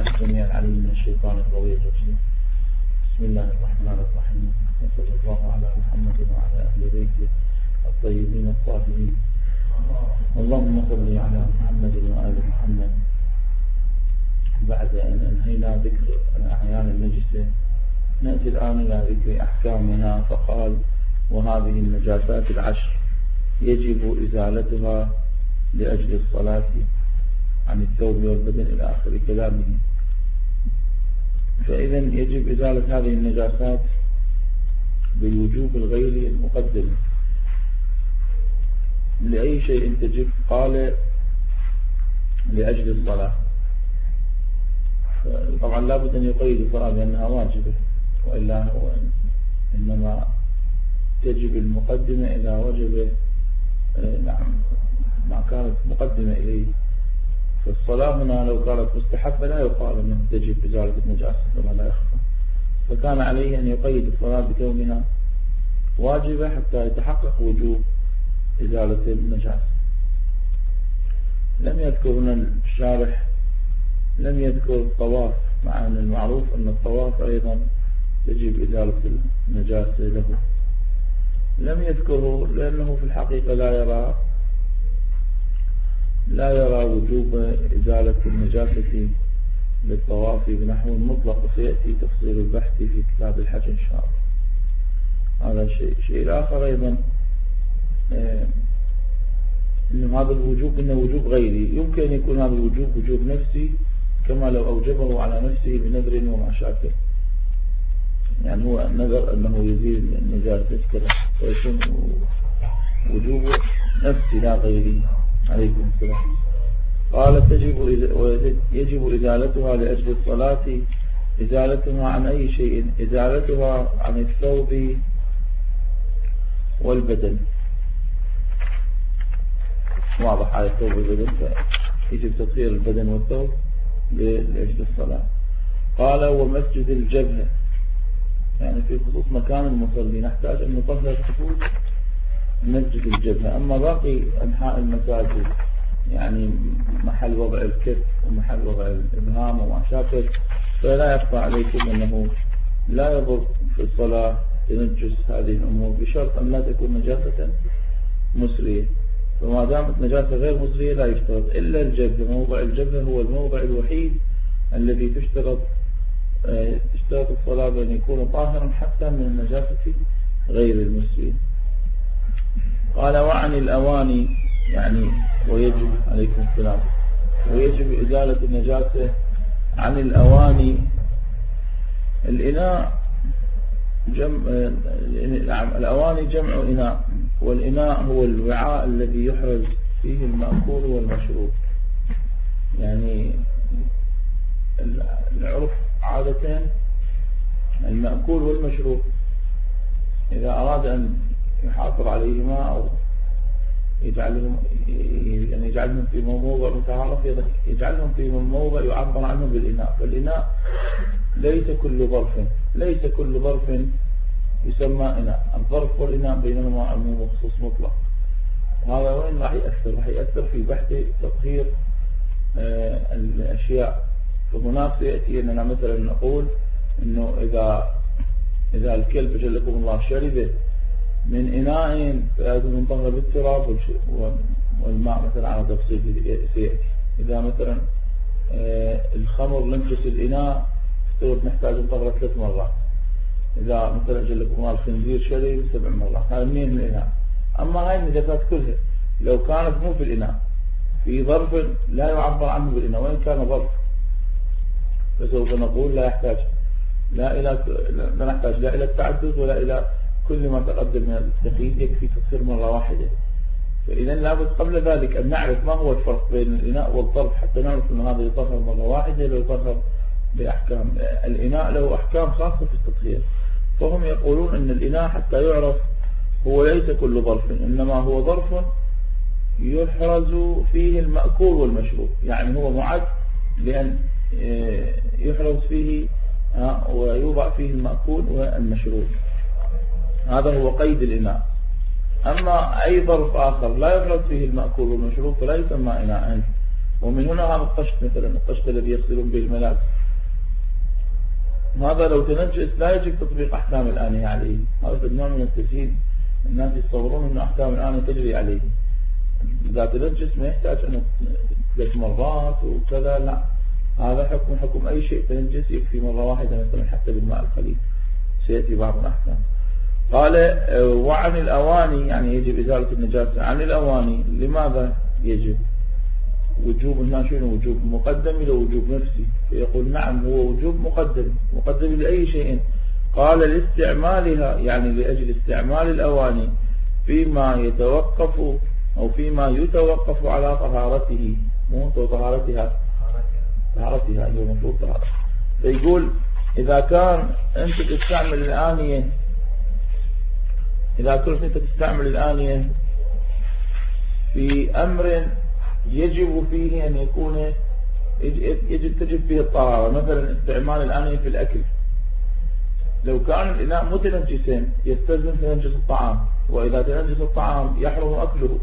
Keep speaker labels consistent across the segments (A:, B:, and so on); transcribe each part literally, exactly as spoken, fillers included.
A: السميع العليم من الشيطان الرجيم. بسم الله الرحمن الرحيم، وصلى الله على محمد وعلى أهل بيته الطيبين الطاهرين. اللهم صل على محمد وآل محمد. بعد أن أنهينا ذكر الأعيان النجسة نأتي الآن إلى ذكر أحكامها. فقال: وهذه النجاسات العشر يجب إزالتها لأجل الصلاة عن الثوب والبدن إلى آخر كلامه. فإذا يجب إزالة هذه النجاسات بالوجوب الغير المقدم. لأي شيء تجب؟ قال: لأجل الصلاة. طبعا لا بد أن يقيد الصلاة بأنها واجبة، وإلا هو إنما تجب المقدمة إذا وجب نعم ما كانت مقدمة إليه. فالصلاة هنا لو كانت مستحبة لا يقال أنه تجب إزالة النجاسة كما لا يخفى، فكان عليه أن يقيد الصلاة بكونها واجبة حتى يتحقق وجوب إزالة النجاسة. لم يذكر هنا الشارح لم يذكر الطواف، مع أن المعروف أن الطواف أيضا تجب إزالة النجاسة له. لم يذكره لأنه في الحقيقة لا يرى لا يرى وجوب إزالة النجاسة للطواف بنحو مطلق، وسيأتي تفصيل البحث في كتاب الحج إن شاء الله. هذا شيء شيء الآخر أيضا آه إن هذا الوجوب إنه وجوب غيري. يمكن أن يكون هذا الوجوب وجوب نفسي، كما لو أوجبه على نفسه بنذر وما شاكل، يعني هو نذر أنه يزيل النجاسة كذا، ويكون وجوب نفسي لا غيري. عليكم السلام. قال: تجب يجب إزالتها لأجل الصلاة. إزالتها عن أي شيء؟ إزالتها عن الثوب والبدن. واضح على الثوب والبدن، فيجب تطهير البدن والثوب لأجل الصلاة. قال: ومسجد الجبهة، يعني في خصوص مكان المصلي نحتاج أن نطهر خصوص مسجد الجبهة. أما باقي أنحاء المساجد، يعني محل وضع الكف ومحل وضع الإبهام وما شابه، فلا يخفى عليكم أنه لا يضر في الصلاة تنجس هذه الأمور، بشرط أن لا تكون نجاسة مسرية. فما دامت نجاسة غير مسرية لا يشترط إلا الجبهة. موضع الجبهة هو الموضع الوحيد الذي تشترط تشترط الصلاة بأن يكون طاهرا حتى من النجاسة غير المسرية. قال: وعن الأواني، يعني ويجب عليكم السلام ويجب إزالة النجاسة عن الأواني. الإناء جمع الأواني جمع إناء، والإناء هو الوعاء الذي يحرز فيه المأكول والمشروب. يعني العرف عادة المأكول والمشروب إذا أراد أن يحافظ عليهما أو يجعلهم يعني يجعلهم في موضع متعارف، يجعلهم في موضع يعبر عنه بالإناء. فالإناء ليس كل ظرف ليس كل ظرف يسمى إناء. الظرف والإناء بينهما عموم وخصوص مطلق. هذا وين راح يأثر؟ راح يأثر في بحث تطهير آه الأشياء. فهناك سيأتي أننا مثلا نقول إنه إذا إذا الكلب جلكم الله شرب من إناء فلازم ينطهر بالتراب والماء مثلا على تفصيل سيأتي. إذا مثلا آه الخمر ننجس الإناء افترض نحتاج نطهر ثلاث مرات. إذا مثلا جلكم الله الخنزير شرب سبع مرات. هذا منين من الإناء. أما هاي النجاسات كلها لو كانت مو في الإناء في ظرف لا يعبر عنه بالإناء، وإن كان ظرف، فسوف نقول لا يحتاج لا إلى لا نحتاج لا إلى التعدد ولا إلى كل ما تقدم من التقييد، يكفي تطهير مرة واحدة. فإذا لابد قبل ذلك أن نعرف ما هو الفرق بين الإناء والظرف حتى نعرف أن هذا يطهر مرة واحدة لو يطهر بأحكام. الإناء له أحكام خاصة في التطهير. فهم يقولون أن الإناء حتى يعرف هو ليس كل ظرف، إنما هو ظرف يحرز فيه المأكول والمشروب. يعني هو معد لأن يحرز فيه ويوضع فيه المأكول والمشروب. هذا هو قيد الإناء. أما أي ظرف آخر لا يحرز فيه المأكول والمشروب فلا يسمى إناء. ومن هنا هذا الطشت مثلا الطشت الذي يغسلون به الملابس، هذا لو تنجس لا يجب تطبيق أحكام الآنية عليه. هذا نوع من التسهيل، الناس يتصورون أن أحكام الآنية تجري عليه. إذا تنجس ما يحتاج أن ثلاث مرات وكذا، لا، هذا حكم حكم أي شيء تنجس يكفي مرة واحدة مثلا حتى بالماء القليل، سيأتي بعض الأحكام. قال وعن الأواني يعني يجب إزالة النجاسة عن الأواني. لماذا يجب؟ وجوب هنا شنو؟ وجوب مقدم إلى وجوب نفسي. يقول نعم هو وجوب مقدم، مقدم لأي شيء؟ قال لاستعمالها، يعني لأجل استعمال الأواني فيما يتوقف أو فيما يتوقف على طهارته، مو طهارتها طهارتها هي المفروض طهارة. فيقول إذا كان أنت تستعمل الآنية، إذا كنت أنت تستعمل الآنية في أمر يجب فيه أن يكون يجب تجب فيه الطهارة، مثلا استعمال الآنية في الأكل، لو كان الإناء متنجسين يستلزم تنجس الطعام، وإذا تنجس الطعام يحرم أكله،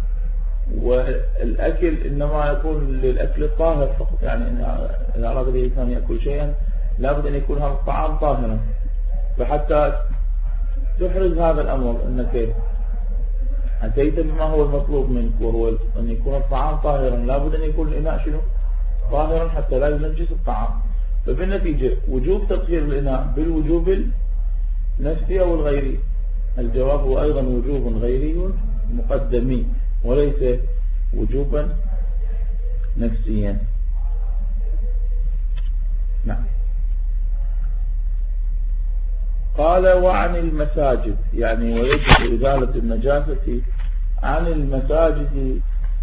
A: والأكل إنما يكون للأكل الطاهر فقط، يعني إذا أراد الإنسان يأكل شيئا لابد أن يكون هذا الطعام طاهرا. فحتى تحرز هذا الأمر أنك أتيت بما هو المطلوب منك وهو أن يكون الطعام طاهرا، لابد أن يكون الإناء شنو؟ طاهرا حتى لا ينجس الطعام. فبالنتيجة وجوب تطهير الإناء بالوجوب النفسي أو الغيري. الجواب هو أيضا وجوب غيري مقدمي وليس وجوبا نفسيا. نعم. قال وعن المساجد، يعني ويجب إزالة النجاسة عن المساجد.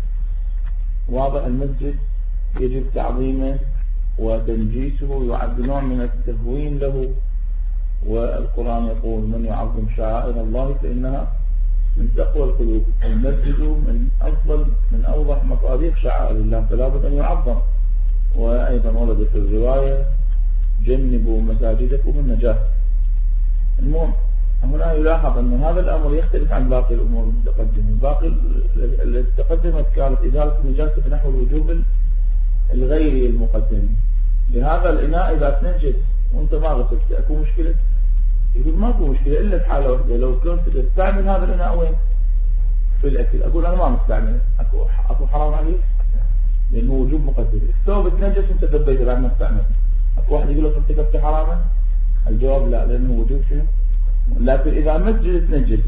A: واضح المسجد يجب تعظيمه وتنجيسه، يعد نوع من التهوين له، والقرآن يقول من يعظم شعائر الله فإنها من تقوى القلوب. المسجد من أفضل من أوضح مصادق شعائر الله، فلا بد أن يعظم. وأيضا ورد في الرواية جنبوا مساجدكم النجاسة. المهم هنا يلاحظ أن هذا الأمر يختلف عن باقي الأمور المتقدمة. باقي التي تقدمت كانت إزالة النجاسة بنحو الوجوب الغيري المقدم. لهذا الإناء إذا تنجس وأنت ما غسلت أكو مشكلة؟ يقول ما أكو مشكلة إلا في حالة واحدة، لو كنت تستعمل هذا الإناء وين؟ في الأكل. أقول أنا ما مستعمل، أكو أكو حرام عليك لأنه وجوب مقدم. الثوب تنجس وأنت دبيت بعد ما استعمل، أكو واحد يقول لك ارتكبت حراما؟ الجواب لا، لأنه وجوب شنو؟ لكن إذا مسجد تنجس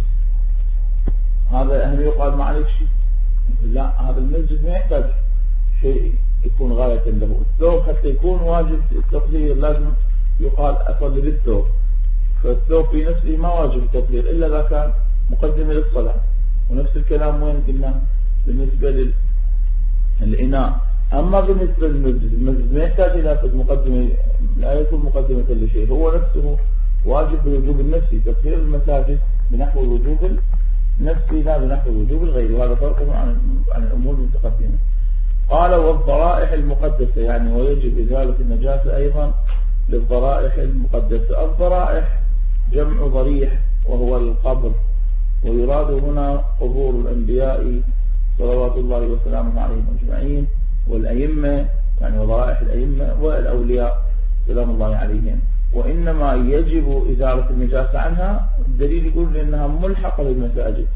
A: هذا هل يقال ما عليك شيء؟ لا، هذا المسجد ما يحتاج شيء يكون غاية له. الثوب حتى يكون واجب التطهير لازم يقال أصلي بالثوب، فالثوب في نفسه ما واجب التطهير إلا إذا كان مقدمة للصلاة. ونفس الكلام وين قلنا بالنسبة للإناء. أما بالنسبة للمسجد، المسجد ما يحتاج إلى مقدمة، لا يكون مقدمة لشيء، هو نفسه واجب بالوجوب النفسي. تطهير المساجد بنحو الوجوب النفسي لا بنحو الوجوب الغيري، وهذا فرق عن عن الأمور المتقدمة. قال والضرائح المقدسة، يعني ويجب إزالة النجاسة أيضا للضرائح المقدسة. الضرائح جمع ضريح وهو القبر، ويراد هنا قبور الأنبياء صلوات الله وسلامه عليهم أجمعين، والأئمة يعني وضرائح الأئمة والأولياء سلام الله عليهم. وإنما يجب إزالة النجاسة عنها، الدليل يقول لأنها ملحقة بالمساجد،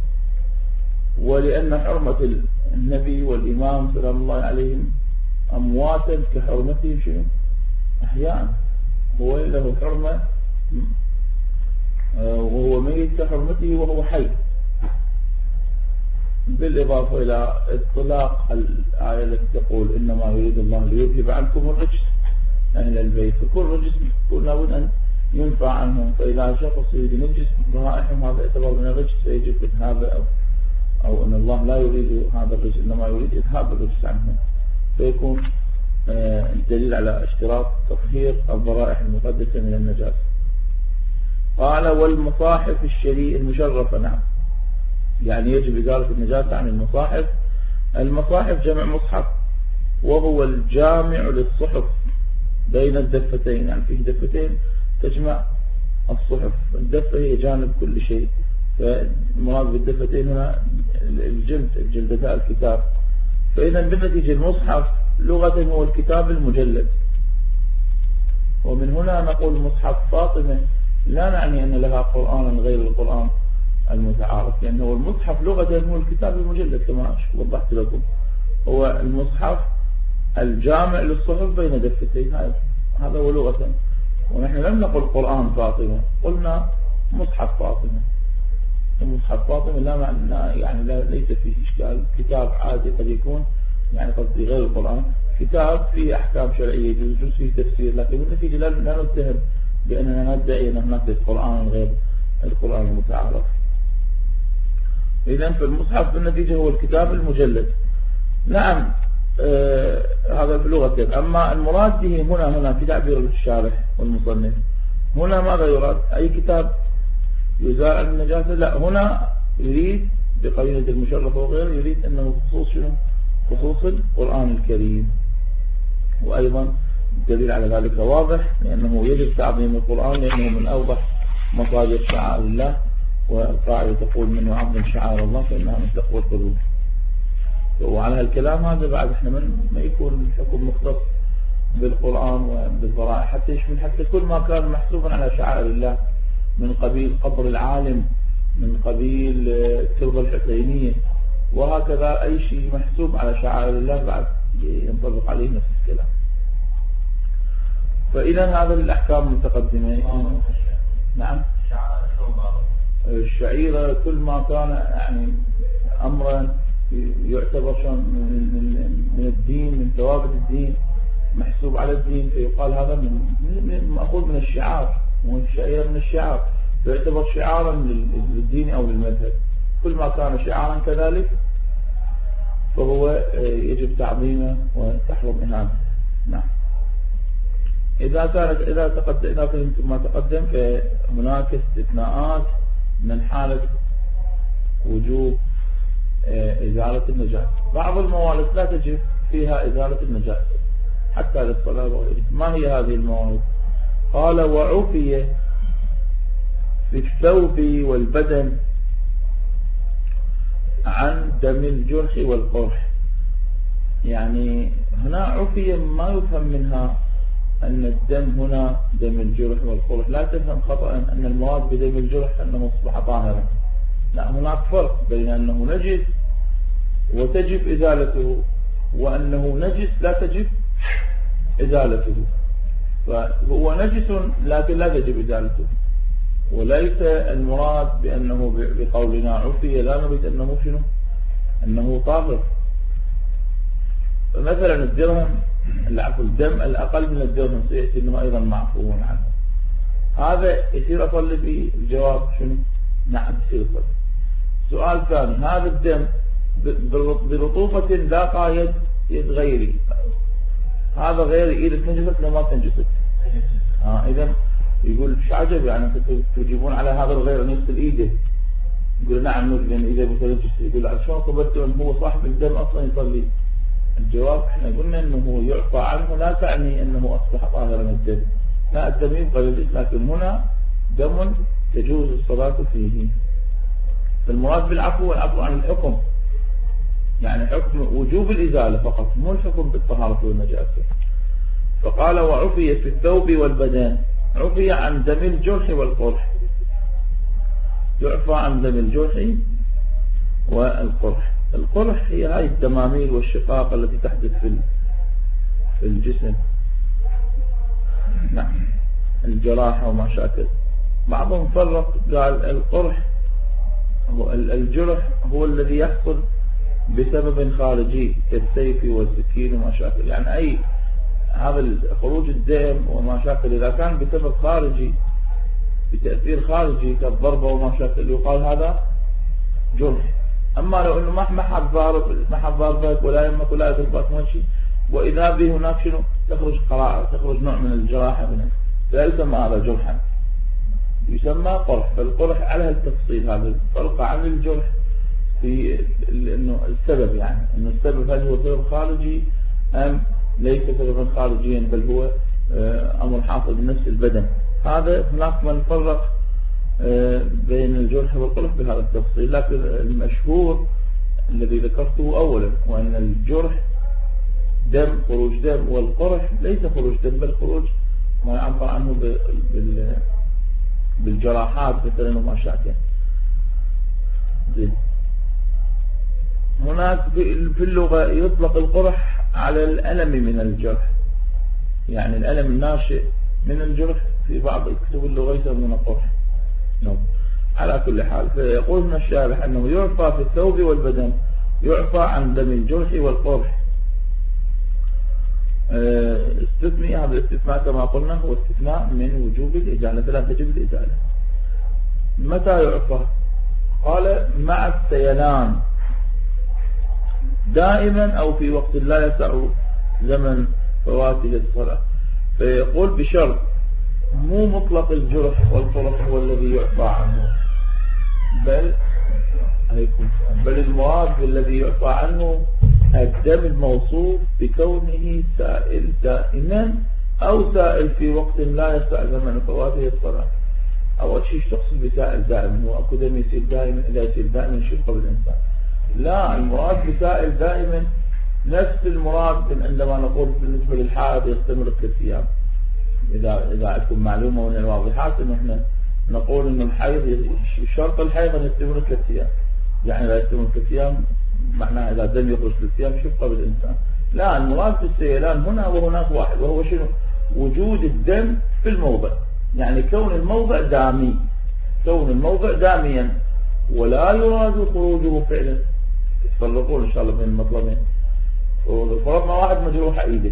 A: ولأن حرمة النبي والإمام سلام الله عليهم أمواتا كحرمتهم شنو؟ أحياء. هو له حرمة وهو ميت كحرمته وهو حي. بالإضافة إلى اطلاق الآية التي تقول إنما يريد الله ليذهب عنكم الرجس أهل البيت، فكل رجس يكون لابد أن ينفع عنهم. فإذا شخص يريد ينجس ضرائحهم هذا يعتبر من الرجس، فيجب إذهابه، أو أو أن الله لا يريد هذا الرجس إنما يريد إذهاب الرجس عنهم، فيكون الدليل على اشتراط تطهير الضرائح المقدسة من النجاسة. قال والمصاحف الشريعة المشرفة، نعم، يعني يجب إزالة النجاسة عن المصاحف. المصاحف جمع مصحف، وهو الجامع للصحف بين الدفتين، يعني فيه دفتين تجمع الصحف. الدفة هي جانب كل شيء، فالمراد بالدفتين هنا الجلد الجلدتاء الكتاب. فإذا بالنتيجة المصحف لغة هو الكتاب المجلد. ومن هنا نقول مصحف فاطمة لا نعني أن لها قرآن غير القرآن المتعارف، لأنه المصحف لغة هو الكتاب المجلد كما وضحت لكم، هو المصحف الجامع للصحف بين دفتين، هذا هو لغة. ونحن لم نقل قرآن فاطمة، قلنا مصحف فاطمة. مصحف فاطمة لا معنى يعني لا ليس فيه إشكال، كتاب عادي قد يكون يعني قصدي غير القرآن، كتاب فيه أحكام شرعية يجوز فيه تفسير، لكن بالنتيجة لا نتهم بأننا ندعي أن هناك قرآن غير القرآن المتعارف. إذن في المصحف بالنتيجة هو الكتاب المجلد. نعم آه هذا في لغة. أما المراد به هنا هنا في تعبير الشارح والمصنف هنا ماذا يراد؟ أي كتاب يزال عن النجاسة؟ لا، هنا يريد بقرينة المشرف وغيره يريد أنه خصوص شنو؟ خصوص القرآن الكريم. وأيضا الدليل على ذلك واضح، لأنه يجب تعظيم القرآن لأنه من أوضح مصادر شعائر الله، والقاعدة تقول من يعظم شعائر الله فإنها من تقوى القلوب. وعلى هالكلام هذا بعد احنا من ما يكون الحكم مختص بالقرآن وبالضرائع، حتى يشمل حتى كل ما كان محسوبا على شعائر الله من قبيل قبر العالم، من قبيل التربة الحسينية، وهكذا أي شيء محسوب على شعائر الله بعد ينطبق عليه نفس الكلام. فإذا هذا الأحكام المتقدمة. نعم، الشعيرة كل ما كان يعني أمرا يعتبر من من الدين، من ثوابت الدين، محسوب على الدين، فيقال هذا من مأخوذ من الشعار، والشعيرة من الشعار يعتبر شعارا للدين أو للمذهب. كل ما كان شعارا كذلك فهو يجب تعظيمه وتحرم إهانته. نعم. إذا كانت إذا تقدم إذا فهمت ما تقدم فهناك استثناءات من حالة وجوب إزالة النجاسة. بعض الموارد لا تجب فيها إزالة النجاسة حتى للصلاة وغيرها. ما هي هذه الموارد؟ قال وعفي في الثوب والبدن عن دم الجرح والقرح. يعني هنا عفية ما يفهم منها أن الدم هنا دم الجرح والقرح، لا تفهم خطأ أن المراد بدم الجرح أنه أصبح طاهرا، لا، هناك فرق بين أنه نجس وتجب إزالته وأنه نجس لا تجب إزالته. فهو نجس لكن لا تجب إزالته، وليس المراد بأنه بقولنا عفية لا نريد أنه شنو أنه طاهر. مثلا الدرهم العفو الدم الأقل من الدرهم سيأتي أنه أيضا معفو عنه، هذا يصير أصلي به. الجواب شنو؟ نعم يصير أصلي. سؤال ثاني، هذا الدم برطوبة لاقى يد يد غيري، هذا غيري إيدك تنجست لو ما تنجست؟ ها إذا يقول شو عجب يعني تجيبون على هذا الغير أن يغسل إيده؟ يقول نعم نجد لأن إذا بتنجس. يقول عشان قبلته أن هو صاحب الدم أصلا يصلي. الجواب احنا قلنا أنه يعفى عنه لا تعني أنه أصبح طاهرا الدم، لا، الدم يبقى للإسلام، لكن هنا دم تجوز الصلاة فيه. فالمراد بالعفو والعفو عن الحكم، يعني حكم وجوب الإزالة فقط، مو الحكم بالطهارة والنجاسة. فقال وعفي في الثوب والبدن، عفي عن دم الجرح والقرح، يعفى عن دم الجرح والقرح. القرح هي هاي الدماميل والشقاق التي تحدث في في الجسم، نعم، الجراحة وما شاكل. بعضهم فرق قال القرح هو الجرح هو الذي يحصل بسبب خارجي كالسيف والسكين وما شاكل، يعني أي هذا خروج الدم وما شاكل إذا كان بسبب خارجي بتأثير خارجي كالضربة وما شاكل يقال هذا جرح. أما لو أنه ما حد ضارب ما حد ضاربك ولا يمك ولا يضربك ماشي، وإذا به هناك شنو تخرج قراءة، تخرج نوع من الجراحة منه، لا يسمى هذا جرحا، يسمى قرح. فالقرح على التفصيل، هذا الفرق عن الجرح في انه السبب، يعني انه السبب هل هو سبب خارجي ام ليس سببا خارجيا بل هو امر حاصل بنفس البدن. هذا هناك من فرق بين الجرح والقرح بهذا التفصيل، لكن المشهور الذي ذكرته اولا وان الجرح دم خروج دم، والقرح ليس خروج دم بل خروج ما يعبر عنه بالجراحات مثلا وما شابه. هناك في اللغة يطلق القرح على الألم من الجرح، يعني الألم الناشئ من الجرح في بعض الكتب اللغة يسمونه قرح. نعم. على كل حال فيقول ابن الشارح أنه يعفى في الثوب والبدن، يعفى عن دم الجرح والقرح. استثني هذا الاستثناء كما قلنا هو استثناء من وجوب الإزالة، فلا تجب الإزالة. متى يعفى؟ قال مع السيلان دائما أو في وقت لا يسع زمن فواته الصلاة. فيقول بشرط مو مطلق الجرح والقرح هو الذي يعفى عنه، بل بل المراد بالذي يعفى عنه الدم الموصوف بكونه سائل دائما أو سائل في وقت لا يسع زمن فواته الصلاة. أول شيء تقصد بسائل دائما، هو أكو دم يصير دائما، إذا يصير دائما شفقة بالإنسان. لا، المراد بسائل دائما نفس المراد عندما نقول بالنسبة للحائض يستمر ثلاث أيام. إذا إذا عندكم معلومة من الواضحات إنه إحنا نقول إنه الحيض شرط الحيض أن يستمر ثلاث أيام، يعني لا يستمر ثلاث أيام معناه إذا الدم يخرج ثلاث أيام شفقة بالإنسان. لا، المراد بالسيلان هنا وهناك واحد، وهو شنو؟ وجود الدم في الموضع، يعني كون الموضع دامي، كون الموضع داميا ولا يراد خروجه فعلا. تفرقون إن شاء الله بين المطلبين. فرضنا واحد مجروح ايده،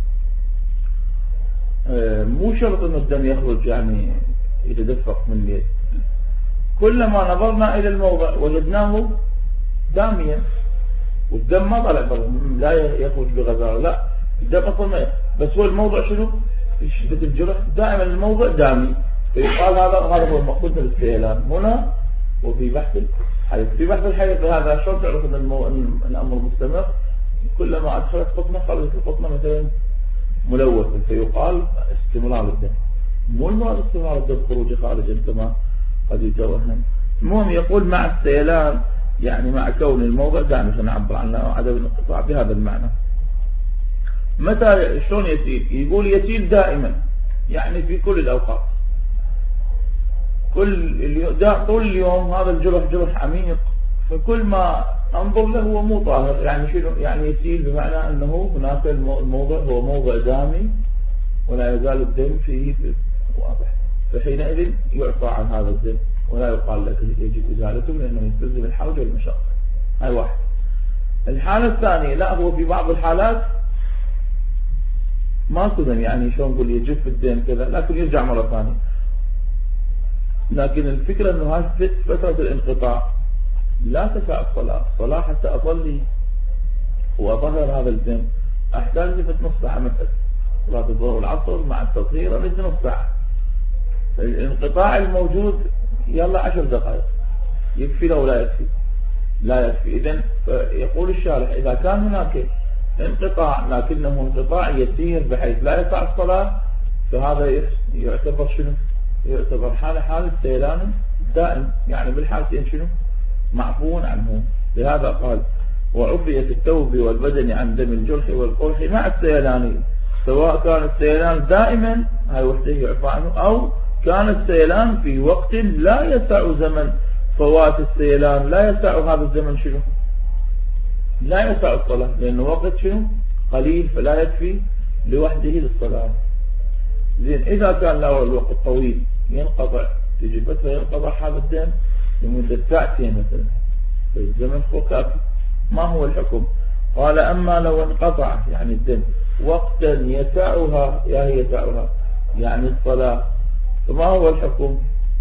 A: مو شرط انه الدم يخرج يعني يتدفق من اليد، كلما نظرنا الى الموضع وجدناه داميا والدم ما طلع برا، لا يخرج بغزارة، لا الدم اصلا ما، بس هو الموضع شنو؟ في شدة الجرح دائما الموضع دامي، فيقال هذا هذا هو المقصود بالاستهلال هنا. وفي بحث الحيض، في بحث الحيض بهذا شرط تعرف ان المو... الامر مستمر، كلما ادخلت قطنه خرجت القطنه مثلا ملوثه، فيقال استمرار الدم، مو المراد استمرار الدم خروجه خارجا كما قد يتوهم. المهم يقول مع السيلان يعني مع كون الموضع دائما نعبر عنه عدم الانقطاع بهذا المعنى. متى شلون يسيل؟ يقول يسيل دائما، يعني في كل الاوقات، كل طول اليوم هذا الجرح جرح عميق، فكل ما انظر له هو مو طاهر، يعني شنو؟ يعني يسيل بمعنى انه هناك الموضع هو موضع دامي ولا يزال الدم فيه واضح، فحينئذ يعفى عن هذا الدم ولا يقال لك يجب ازالته لانه يستلزم الحرج والمشقه. هاي واحد. الحالة الثانية لا، هو في بعض الحالات ما صدم، يعني شلون نقول يجف الدم كذا لكن يرجع مرة ثانية، لكن الفكرة انه هذه فترة الانقطاع لا تسع الصلاة، الصلاة حتى اصلي واطهر هذا الدم احتاج لفت نص ساعة مثلا، صلاة الظهر والعصر مع التطهير اريد نص ساعة، الانقطاع الموجود يلا عشر دقائق يكفي لو لا يكفي؟ لا يكفي. اذن يقول الشارح اذا كان هناك انقطاع لكنه انقطاع يسير بحيث لا يسع الصلاة، فهذا يعتبر شنو؟ يعتبر حالة حالة سيلان دائم، يعني بالحالتين شنو؟ معفو عنه. لهذا قال وعفية الثوب والبدن عن دم الجرح والقرح مع السيلان، سواء كان السيلان دائما هاي وحده يعفى عنه، او كان السيلان في وقت لا يسع زمن فوات السيلان، لا يسع هذا الزمن شنو؟ لا يسع الصلاة، لأنه وقت شنو؟ قليل فلا يكفي لوحده للصلاة. زين إذا كان له الوقت طويل ينقطع، تجي فترة ينقطع هذا الدم لمدة ساعتين مثلا، فالزمن هو كافي. ما هو الحكم؟ قال أما لو انقطع يعني الدم وقتا يسعها، يا هي يسعها يعني الصلاة، فما هو الحكم؟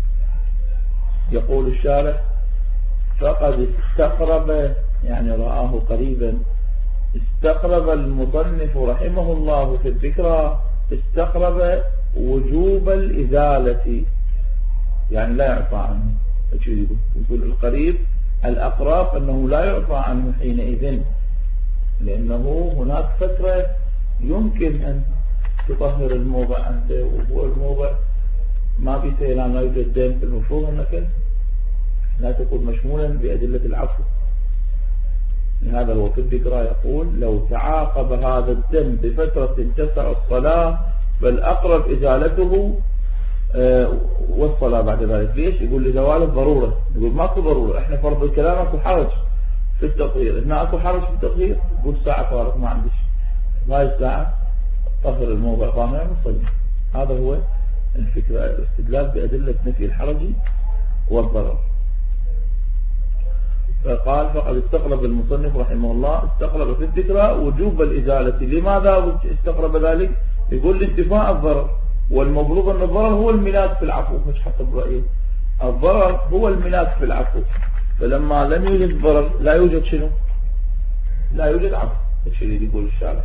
A: يقول الشارح فقد استقرب، يعني رآه قريبا، استقرب المصنف رحمه الله في الذكرى استقرب وجوب الإزالة، يعني لا يعفى عنه. يقول القريب الأقرب أنه لا يعفى عنه حينئذ، لأنه هناك فترة يمكن أن تطهر الموضع عنده، وهو الموضع ما في سيلان لا يوجد دم، المفروض أنك لا تكون مشمولا بأدلة العفو، هذا هو في الذكرى يقول لو تعاقب هذا الدم بفترة تسع الصلاة فالأقرب إزالته والصلاة بعد ذلك. ليش؟ يقول لزوال الضرورة. يقول ماكو ضرورة، احنا فرض الكلام اكو حرج في التطهير، هنا اكو حرج في التطهير، يقول ساعة فارق ما عندش، هاي الساعة طهر الموضع طاهر نصلي. هذا هو الفكرة، الاستدلال بأدلة نفي الحرج والضرر. فقال فقد استقرب المصنف رحمه الله استقرب في الذكرى وجوب الإزالة. لماذا استقرب ذلك؟ يقول لانتفاء الضرر، والمفروض أن الضرر هو الملاك في العفو، مش حسب رأيه، الضرر هو الملاك في العفو، فلما لم يوجد ضرر لا يوجد شنو؟ لا يوجد عفو. الشيء يقول الشارح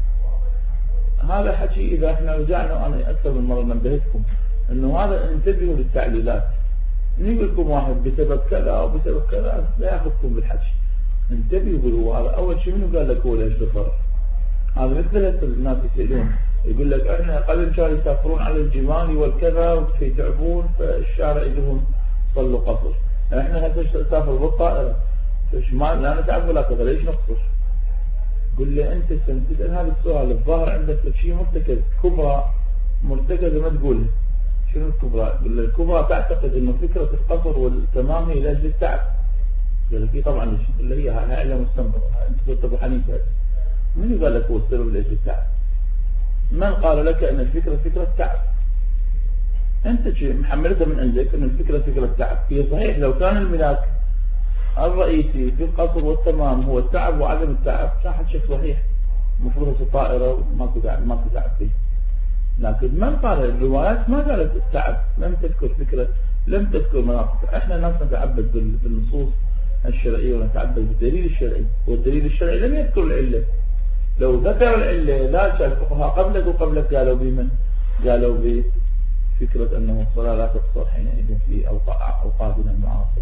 A: هذا حكي. إذا احنا رجعنا، أنا أكثر من مرة نبهتكم أنه هذا انتبهوا للتعليلات. نقول لكم واحد بسبب كذا أو بسبب كذا لا يأخذكم بالحكي، انتبهوا بالهو. أول شيء منه قال لك هو ليش ضرر؟ هذا مثل الناس يسألون يقول لك احنا قبل كانوا يسافرون على الجمال والكذا ويتعبون فالشارع يجيبون صلوا قصر، احنا هسه نسافر بالطائرة ما لا نتعب ولا كذا ليش نقصر؟ قل لي انت تسأل هذا السؤال الظاهر عندك شيء مرتكز كبرى مرتكزة ما تقول شنو الكبرى؟ قل لي الكبرى تعتقد انه فكرة القصر والتمام هي لاجل التعب. قال لك طبعا اللي هي هاي علم مستنبط. انت قلت ابو حنيفه من قال لك هو السبب لاجل التعب؟ من قال لك ان الفكرة فكرة تعب؟ انت محملتها من عندك ان الفكرة فكرة تعب. هي صحيح لو كان الملاك الرئيسي في القصر والتمام هو التعب وعدم التعب كان شيء صحيح، المفروض الطائرة ماكو تعب ماكو تعب فيه. لكن من قال الروايات ما قالت التعب، لم تذكر فكرة، لم تذكر مناطق. احنا ناس نتعبد بالنصوص الشرعية ونتعبد بالدليل الشرعي، والدليل الشرعي لم يذكر العلة. لو ذكر العلة لا شك الفقهاء قبلك وقبلك قالوا بمن؟ قالوا بفكرة أنه الصلاة لا تقصر حينئذ في أوقاتنا المعاصرة.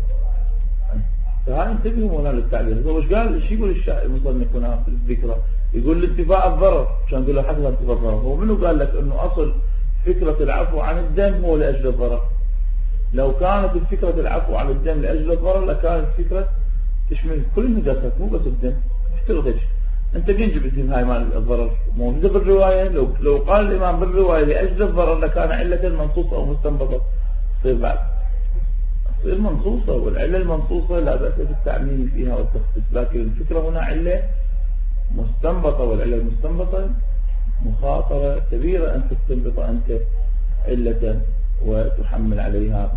A: فهذا انتبهوا مولانا للتعليل. هو ايش قال؟ ايش يقول الشاعر المصنف هنا في الذكرى؟ يقول لانتفاء الضرر، عشان يقول له حتى انتفاء الضرر. هو منو قال لك انه اصل فكرة العفو عن الدم هو لاجل الضرر؟ لو كانت فكرة العفو عن الدم لاجل الضرر لكانت فكرة تشمل كل النجاسات مو بس الدم. افترض انت مين جبت هاي مال الضرر؟ موجودة بالرواية. لو لو قال الامام بالرواية لاجل الضرر لكان علة منصوصة او مستنبطة تصير بعد تصير منصوصة، والعلة المنصوصة لا بأس بالتعميم فيها والتخصيص. لكن الفكرة هنا علة مستنبطة، والعلة المستنبطة مخاطرة كبيرة أن تستنبط أنت علة وتحمل عليها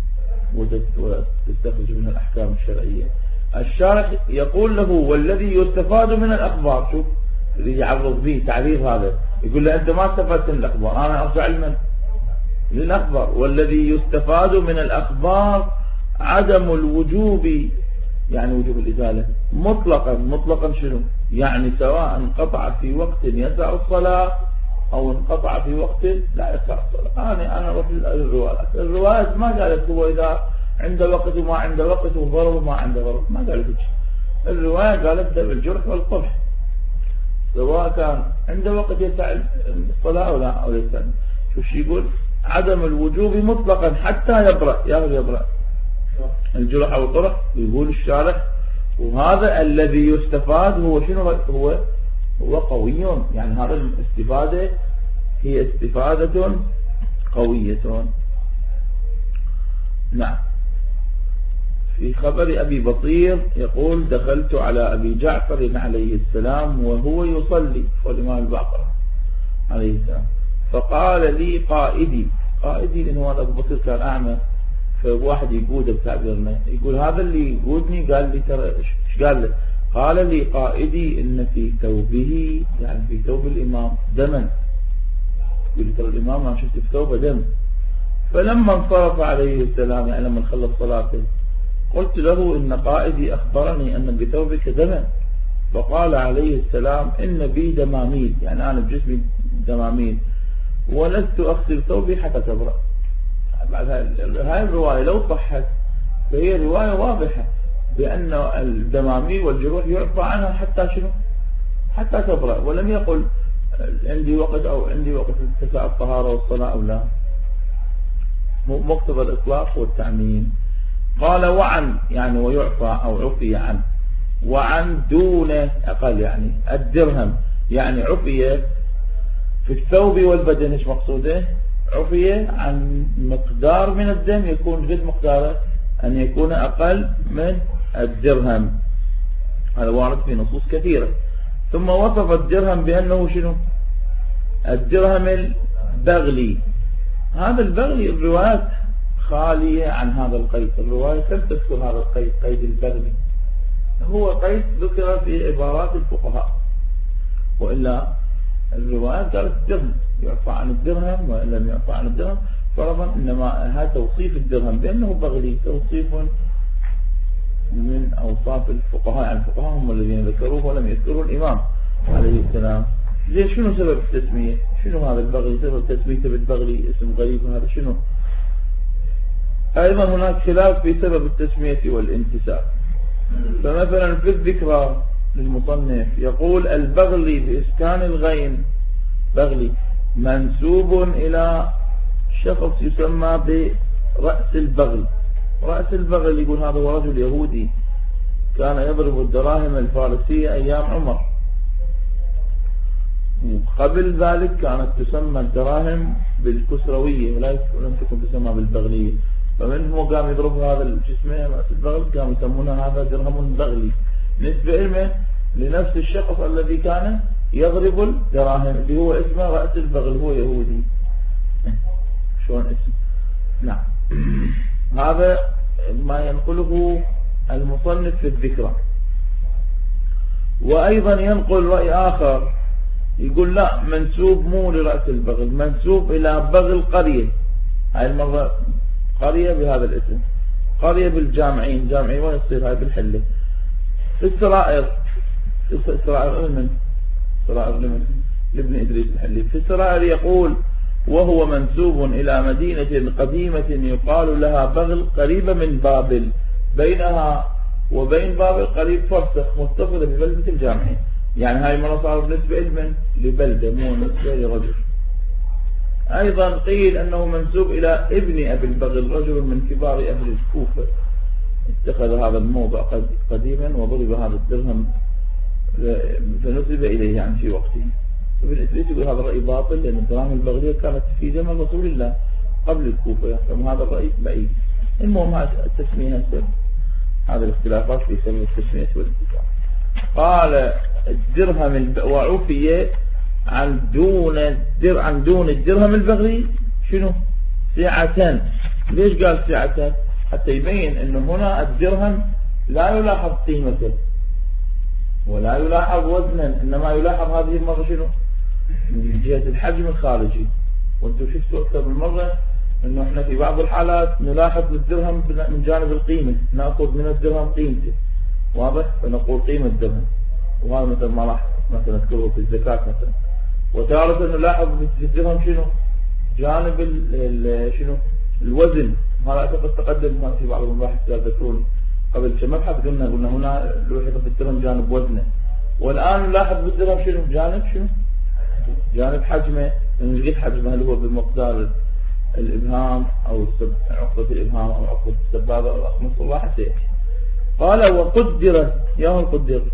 A: وتستخرج منها الأحكام الشرعية. الشارح يقول له والذي يستفاد من الأخبار، شوف اللي يعرض به تعريض هذا، يقول له أنت ما استفدت من الأخبار، أنا أرجع لمن؟ للأخبار. والذي يستفاد من الأخبار عدم الوجوب، يعني وجوب الإزالة مطلقا. مطلقا شنو؟ يعني سواء انقطع في وقت يسع الصلاة أو انقطع في وقت لا يسع الصلاة. أنا أنا أروح للروايات. الروايات ما قالت هو إذا عند وقت وما عند وقت وضرب وما عند ضرب، ما قالت شيء. الرواية قالت بالجرح والقبح، سواء كان عند وقت يسع الصلاة أو لا أو يسع. شو شو يقول؟ عدم الوجوب مطلقا حتى يبرأ. يا يبرأ الجرح أو القرح، يقول الشارح. وهذا الذي يستفاد هو شنو؟ هو هو قوي، يعني هذا الاستفادة هي استفادة قوية. نعم. في خبر أبي بصير يقول دخلت على أبي جعفر عليه السلام وهو يصلي، والإمام الباقر عليه السلام، فقال لي قائدي. قائدي لأنه هذا أبو بصير كان أعمى، فواحد يقوده بتعبيرنا، يقول هذا اللي يقودني قال لي ترى ايش قال له؟ قال لي قائدي إن في ثوبه، يعني في ثوب الإمام دما. يقول لي ترى الإمام أنا شفت في ثوبه دم. فلما انصرف عليه السلام، يعني لما خلص صلاته، قلت له إن قائدي أخبرني أن بثوبك دما. فقال عليه السلام إن بي دماميل، يعني أنا بجسمي دماميل، ولست أغسل ثوبي حتى تبرأ. بعد هاي الرواية لو صحت فهي رواية واضحة بأن الدماميل والجروح يعفى عنها حتى شنو؟ حتى تبرأ. ولم يقل عندي وقت أو عندي وقت اتساع الطهارة والصلاة أو لا. مقتضى الإطلاق والتعميم. قال وعن، يعني ويعفى أو عفي عنه. وعن دونه أقل، يعني الدرهم يعني عفية في الثوب والبدن. ايش مقصوده؟ عفية عن مقدار من الدم يكون قد مقداره أن يكون أقل من الدرهم. هذا وارد في نصوص كثيرة. ثم وصف الدرهم بأنه شنو؟ الدرهم البغلي. هذا البغلي الروايات خالية عن هذا القيد، الرواية لم تذكر هذا القيد، قيد البغلي. هو قيد ذكر في عبارات الفقهاء، وإلا الروايات قالت الدرهم يعفى عن الدرهم وإن لم يعفى عن الدرهم فرضا. إنما هذا توصيف الدرهم بأنه بغلي توصيف من أوصاف الفقهاء، يعني الفقهاء هم الذين ذكروه ولم يذكروا الإمام عليه السلام. زين شنو سبب التسمية؟ شنو هذا البغلي؟ سبب تسميته بالبغلي اسم غريب، هذا شنو؟ أيضا هناك خلاف في سبب التسمية والانتساب. فمثلا في الذكرى للمصنف يقول البغلي بإسكان الغين، بغلي منسوب إلى شخص يسمى برأس البغل. رأس البغل يقول هذا هو رجل يهودي كان يضرب الدراهم الفارسية أيام عمر. قبل ذلك كانت تسمى الدراهم بالكسروية ولم تكن تسمى بالبغلية، فمن هو قام يضرب هذا الجسمية رأس البغل قام يسمونها هذا درهم بغلي، نسبة علمه لنفس الشخص الذي كان يضرب الدراهم اللي هو اسمه رأس البغل، هو يهودي. شلون اسم؟ نعم. هذا ما ينقله المصنف في الذكرى. وأيضا ينقل رأي آخر يقول لا، منسوب مو لرأس البغل، منسوب إلى بغل قرية. هاي المرة قرية بهذا الاسم، قرية بالجامعين. جامعين وين تصير؟ هاي بالحلة. في السرائر، في السرائر من سرائر لمن لابن إدريس الحلي. في السرائر يقول وهو منسوب إلى مدينة قديمة يقال لها بغل قريبة من بابل، بينها وبين بابل قريب فرسخ متصلة ببلدة الجامعين. يعني هاي المرة صار بالنسبة لمن؟ لبلدة مو نسبة لرجل. أيضا قيل أنه منسوب إلى ابن أبي البغل، رجل من كبار أهل الكوفة اتخذ هذا الموضع قديما وضرب هذا الدرهم فنسب إليه يعني في وقته. ابن إدريس يقول هذا الرأي باطل لأن الدراهم البغلية كانت في زمن رسول الله قبل الكوفة، فهذا الرأي بعيد. المهم هذا التسمية هسه هذه الاختلافات في سبب التسمية والانتفاع. قال الدرهم وعفية عن دون الدر عن دون الدرهم البغلي شنو؟ سعة. ليش قال سعة؟ حتى يبين انه هنا الدرهم لا يلاحظ قيمته ولا يلاحظ وزنا، انما يلاحظ هذه المرة شنو؟ من جهة الحجم الخارجي. وانتم شفتوا اكثر من مرة انه احنا في بعض الحالات نلاحظ الدرهم من جانب القيمة، ناخذ من الدرهم قيمته، واضح؟ فنقول قيمة الدرهم، وهذا مثل ما راح مثلا نذكره في الزكاة مثلا. وتارة نلاحظ في الدرهم شنو؟ جانب ال شنو؟ الوزن. هذا اعتقد تقدم في بعض المباحث تذكرون قبل كم مبحث قلنا قلنا هنا لوحظ في الدرهم جانب وزنه، والآن نلاحظ بالدرهم شنو؟ جانب شنو؟ جانب حجمه. نجد حجمه اللي هو بمقدار الإبهام أو عقدة الإبهام أو عقدة السبابة أو أخمص الراحة سيأتي. قال وقدر يا القدر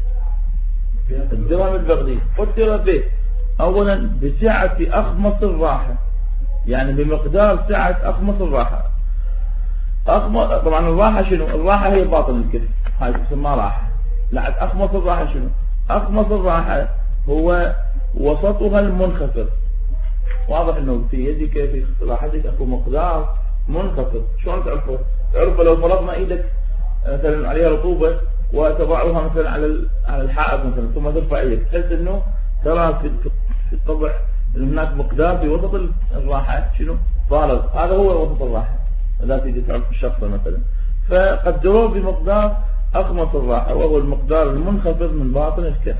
A: الدرهم البغلي قدر به أولا بسعة أخمص الراحة، يعني بمقدار سعة أخمص الراحة. أخمص طبعا الراحة شنو؟ الراحة هي باطن الكتف، هاي تسمى راحة. لعد أخمص الراحة شنو؟ أخمص الراحة هو وسطها المنخفض. واضح انه في يدك في راحتك اكو مقدار منخفض. شلون تعرفه؟ تعرفه لو فرضنا ايدك مثلا عليها رطوبة وتضعها مثلا على على الحائط مثلا ثم ترفع ايدك، تحس انه ترى في في الطبع ان هناك مقدار في وسط الراحة شنو؟ فارغ. هذا هو وسط الراحة اذا تيجي تعرف الشخص مثلا. فقدروه بمقدار اخمص الراحة وهو المقدار المنخفض من باطن الكف.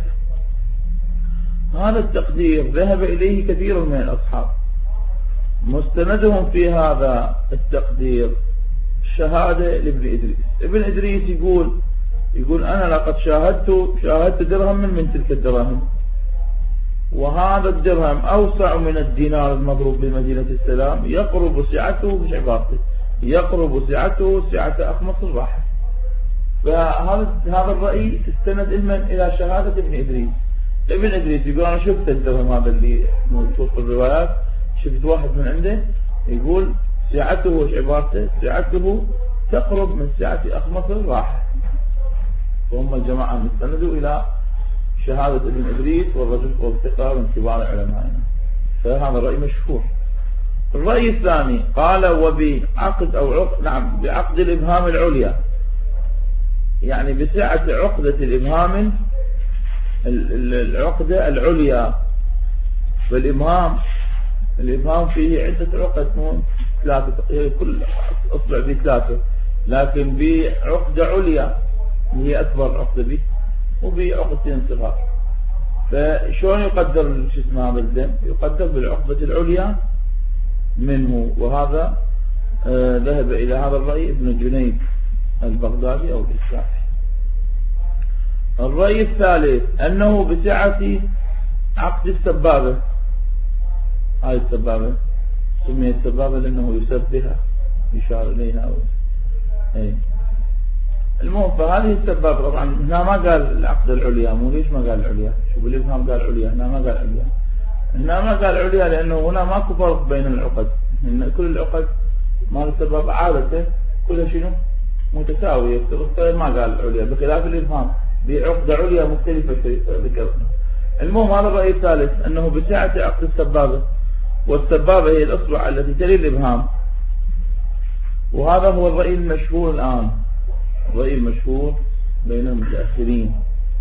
A: هذا التقدير ذهب إليه كثير من الأصحاب. مستندهم في هذا التقدير شهادة لابن إدريس. ابن إدريس يقول يقول أنا لقد شاهدت شاهدت درهم من, من تلك الدراهم، وهذا الدرهم أوسع من الدينار المضروب بمدينة السلام، يقرب سعته بعبارته يقرب سعته سعة أخمص الراحة. فهذا هذا الرأي استند إلمن إلى شهادة ابن إدريس. ابن إدريس يقول أنا شفت الدرهم هذا اللي موجود في الروايات، شفت واحد من عنده يقول سعته وش عبارته؟ سعته تقرب من سعة أخمص الراحة. وهم الجماعة مستندوا إلى شهادة ابن إدريس والرجل والثقة من كبار العلماء، فهذا الرأي مشهور. الرأي الثاني قال وبعقد أو عقد، نعم بعقد الإبهام العليا، يعني بسعة عقدة الإبهام العقدة العليا. والإبهام الإبهام فيه عدة عقد، مو ثلاثة، كل أصبع به ثلاثة، لكن بعقدة عليا هي أكبر عقدة به، وبعقدتين صغار. فشون يقدر شو اسمه هذا الدم؟ يقدر بالعقدة العليا منه. وهذا آه ذهب إلى هذا الرأي ابن جنيد البغدادي أو الإسلامي. الرأي الثالث أنه بسعة عقد السبابة. هاي السبابة سميت سبابة لأنه يسب بها، يشار إليها أو أي. المهم فهذه السبابة طبعا هنا ما قال العقد العليا، مو ليش ما قال العليا؟ شو بالإفهام قال عليا، هنا ما قال عليا. هنا ما قال عليا لأنه هنا ماكو فرق بين العقد، إن كل العقد مال السبابة عادة كلها شنو متساوية، ما قال عليا، بخلاف الإفهام بعقد عليا مختلفة ذكرنا. المهم هذا الرأي الثالث أنه بسعة عقد السبابة، والسبابة هي الأصبع التي تلي الإبهام، وهذا هو الرأي المشهور الآن، الرأي المشهور بين المتأخرين.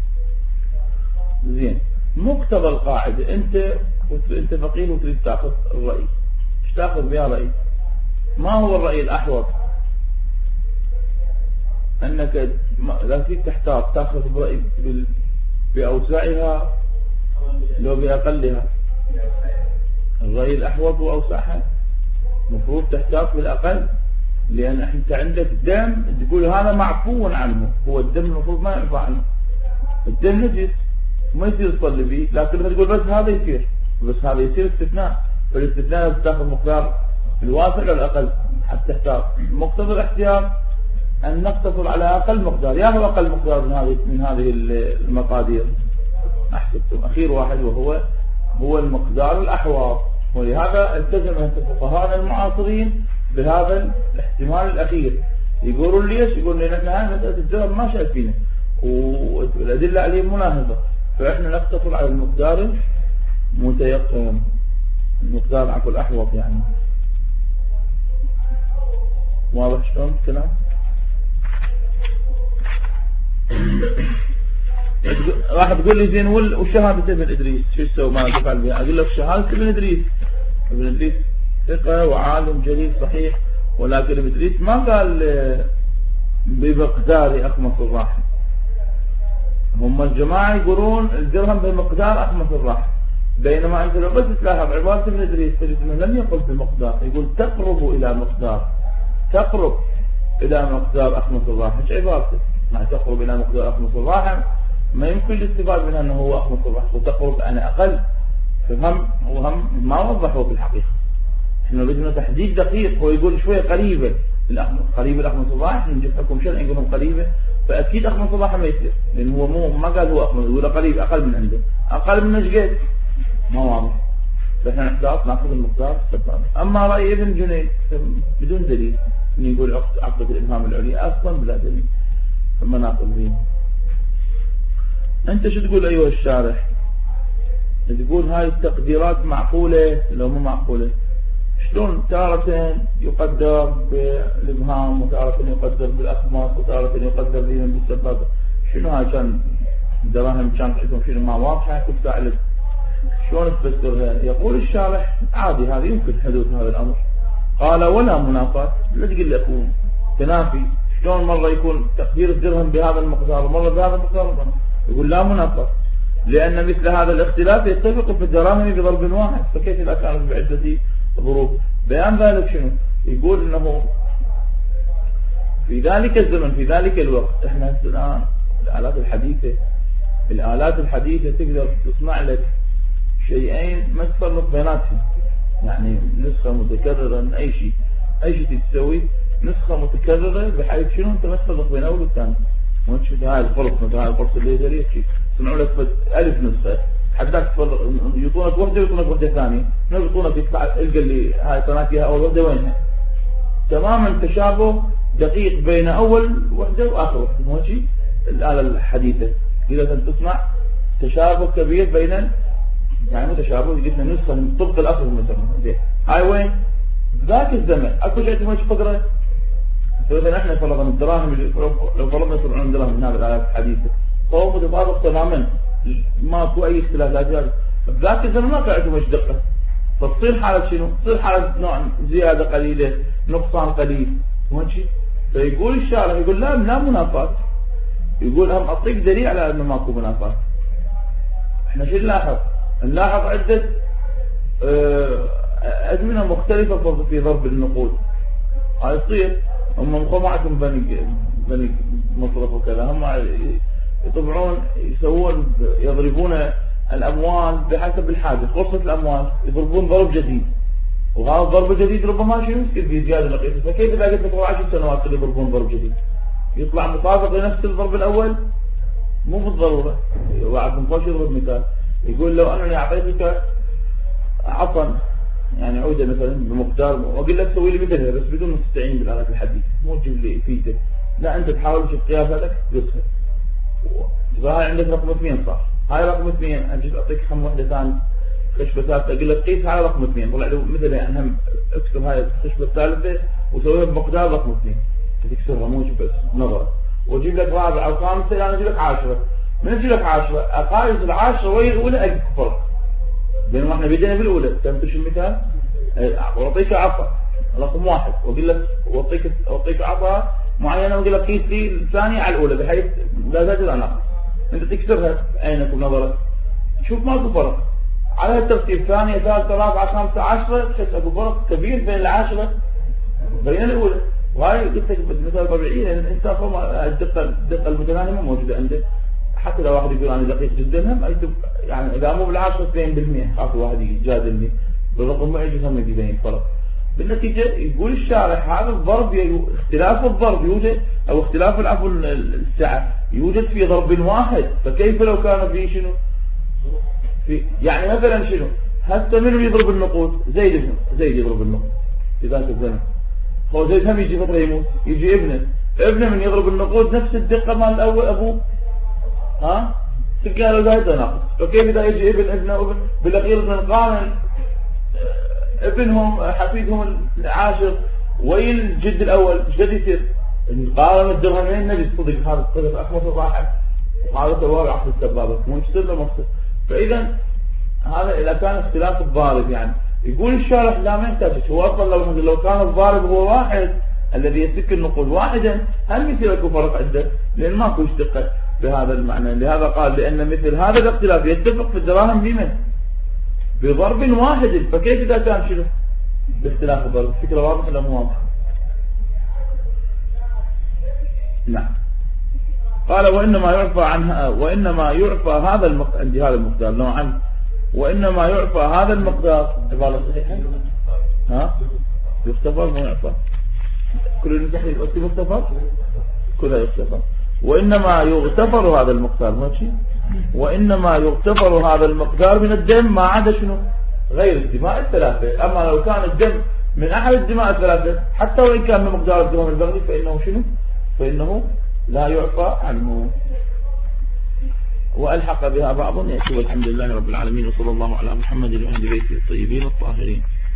A: زين، مقتضى القاعدة أنت أنت فقيه وتريد تأخذ الرأي، ايش تأخذ بها رأي؟ ما هو الرأي الأحوط؟ أنك لا فيك تحتاط تأخذ برأي بأوسعها لو بأقلها. الرأي الأحوط هو أوسعها، مفروض تحتاط بالأقل، لأن أنت عندك دم تقول هذا معفو عنه، هو الدم المفروض ما يعفى عنه، الدم نجس ما يصير تصلي به، لكن تقول بس هذا يصير، بس هذا يصير استثناء، فالاستثناء تأخذ مقدار الواسع ولا الأقل حتى تحتاط. مقتضى الاحتياط أن نقتصر على أقل مقدار، يا هو أقل مقدار من هذه من هذه المقادير أحسبتم أخير واحد، وهو هو المقدار الأحوط. ولهذا التزم فقهاءنا المعاصرين بهذا الاحتمال الأخير. يقولون ليش؟ يقولون لأن احنا مسألة الدرهم ما شايفينه والأدلة عليه مناهضة، فإحنا نقتصر على المقدار المتيقن، المقدار عفوا الأحوط يعني. واضح شلون الكلام؟ راح تقول لي زين وشهادة ابن إدريس شو تسوي؟ ما تفعل بها؟ أقول لك شهادة ابن إدريس، ابن إدريس ثقة وعالم جليل صحيح، ولكن ابن إدريس ما قال بمقدار أخمص الراحة. هم الجماعة يقولون الدرهم بمقدار أخمص الراحة، بينما أنت لو بس تلاحظ عبارة ابن إدريس لم يقل بمقدار، يقول تقرب إلى مقدار، تقرب إلى مقدار أخمص الراحة. ايش عبارته؟ ما تقرب إلى مقدار أخمص الراحة ما يمكن الاستفادة منها أنه هو أخمص الراحة، وتقرب أنا أقل، فهم وهم ما وضحوا في الحقيقة. احنا بدنا تحديد دقيق، هو يقول شوية قريبة الأخمص، قريبة الأخمص الراحة، احنا نجيب حكم شرعي نقولهم قريبة، فأكيد أخمص الراحة ما يصير، لأن هو مو ما قال هو أخمص، يقول قريب أقل من عنده، أقل من نجقيت ما واضح، فاحنا نحتاط ناخذ المقدار السبب. أما رأي ابن جنيد بدون دليل، يقول عقدة الإبهام العليا أصلا بلا دليل، فما ناخذ به. أنت شو تقول أيها الشارح؟ تقول هاي التقديرات معقولة لو مو معقولة؟ شلون تارة يقدر بالإبهام وتارة يقدر بالأخماس وتارة يقدر بهم بالسبب؟ شنو هاي كان دراهم كان عندهم شنو ما واضحة كنت سألت شلون تفسرها؟ يقول الشارح عادي هذا يمكن حدوث هذا الأمر. قال ولا منافاة، لا تقول لك تنافي، شلون مرة يكون تقدير الدرهم بهذا المقدار ومرة بهذا المقدار؟ يقول لا منافاة، لأن مثل هذا الاختلاف يتفق في الدراهم بضرب واحد، فكيف إذا كانت بعدة ظروف؟ بيان ذلك شنو؟ يقول إنه في ذلك الزمن في ذلك الوقت، احنا الآن الآلات الحديثة الآلات الحديثة تقدر تصنع لك شيئين ما تصرف بيناتهم، يعني نسخة متكررة من أي شيء، أي شيء تسوي نسخة متكررة بحيث شنو أنت ما تصرف بين أول والثاني، هاي القرص مثلا هاي القرص الليزري صنعوا لك ألف نسخة حداك يعطونك وحدة ويعطونك وحدة ثانية من يعطونك يطلع القى اللي هاي قناتها أول وحدة وينها تماما تشابه دقيق بين أول وحدة وآخر وحدة ماشي الآلة الحديثة إذا تسمع تشابه كبير بين يعني متشابه جبنا نسخة طبق الأصل مثلا هاي وين ذاك الزمن أكو شيء مش قدرة فإذا احنا فرضنا الدراهم لو فرضنا سبعين درهم من هذه الآلات الحديثة فهو متطابق تماما ماكو أي اختلافات ذاك الزمن ما كان عندهم دقة فتصير حالة شنو؟ تصير حالة نوع زيادة قليلة نقصان قليل ماشي فيقول الشارع يقول لا لا منافاة يقول هم أعطيك دليل على أنه ماكو منافاة احنا شو نلاحظ؟ نلاحظ عدة أزمنة مختلفة في ضرب النقود هاي تصير هم مخمعتهم بني بني مصرف وكذا هم يطبعون يسوون يضربون الأموال بحسب الحاجة قرصة الأموال يضربون ضرب جديد وهذا الضرب الجديد ربما شيء يمكن في زيادة نقيصة فكيف إذا قلت لك عشر سنوات اللي يضربون ضرب جديد يطلع مطابق لنفس الضرب الأول مو بالضرورة واحد مفاش يضرب مثال يقول لو أنا أعطيتك عطا يعني عودة مثلا بمقدار وأقول لك سوي لي مثلها بس بدون ما تستعين بالآلات الحديثة مو تجيب لي فيته لا أنت تحاول تشوف قياساتك قصها فهاي عندك رقم اثنين صح هاي رقم اثنين أجي أعطيك خم واحدة ثانية خشبة ثالثة أقول لك قيس هاي رقم اثنين طلع له مثل يعني هم اكسر هاي الخشبة الثالثة وسويها بمقدار رقم اثنين تكسرها مو بس نظرة واجيب لك رابعة أو خامسة أنا أجيب لك عاشرة من أجيب لك عاشرة أقايس العاشرة وهي الأولى أجيب فرق بينما احنا بدينا بالأولى تمتش المثال وأعطيك عصا رقم واحد وأقول لك وأعطيك وأعطيك عصا معينة وأقول لك قيس لي الثانية على الأولى بحيث لا زاد ولا نقص أنت تكسرها بعينك ونظرك شوف ماكو فرق على الترتيب ثانية ثالثة رابعة خامسة عشرة تحس أكو فرق كبير بين العاشرة بين الأولى وهاي قلت لك مثال طبيعي لأن الإنسان الدقة الدقة المتناهية ما موجودة عنده حتى لو واحد يقول أنا دقيق جدا هم يعني إذا مو بالعشرة اثنين بالمئة خاف واحد يجادلني بالرقم ما يجوز هم يبين فرق بالنتيجة يقول الشارح هذا الضرب اختلاف الضرب يوجد أو اختلاف العفو السعة يوجد في ضرب واحد فكيف لو كان في شنو في يعني مثلا شنو هسه منو يضرب النقود زيد ابنه زيد يضرب النقود في ذاك الزمن هو زيد هم يجي فترة يموت يجي ابنه ابنه من يضرب النقود نفس الدقة مال الأول أبوه ها قالوا زايد ناقص فكيف إذا يجي ابن ابنه ابن بالأخير ابن القانن ابنهم حفيدهم العاشر وين الجد الأول ايش قد يصير القارن الدرهمين نبي صدق هذا الصدق أحمر صباحا وهذا سواه عقل السبابة مو يصير له مقصد فإذا هذا إذا كان اختلاف الضارب يعني يقول الشارح لا ما يحتاج هو أصلا لو لو كان الضارب هو واحد الذي يسك النقود واحدا هل مثل اكو فرق عنده لأن ماكو دقة بهذا المعنى لهذا قال لأن مثل هذا الاختلاف يتفق في الدراهم بمن بضرب واحد فكيف إذا كان شنو باختلاف الضرب فكرة واضحة ولا مو واضحة نعم قال وإنما يعفى عنها وإنما يعفى هذا المقدار عندي هذا المقدار نوعا وإنما يعفى هذا المقدار عبارة صحيحة ها يختفر مو يعفى كل المسحيل وقت مختفر كلها يختفر وإنما يغتفر هذا المقدار ماشي وإنما يغتفر هذا المقدار من الدم ما عدا شنو غير الدماء الثلاثة أما لو كان الدم من أحد الدماء الثلاثة حتى وإن كان من مقدار الدم البغلي فإنه شنو فإنه لا يعفى عنه وألحق بها بعض يأتي والحمد لله رب العالمين وصلى الله على محمد وعلى آله الطيبين الطاهرين.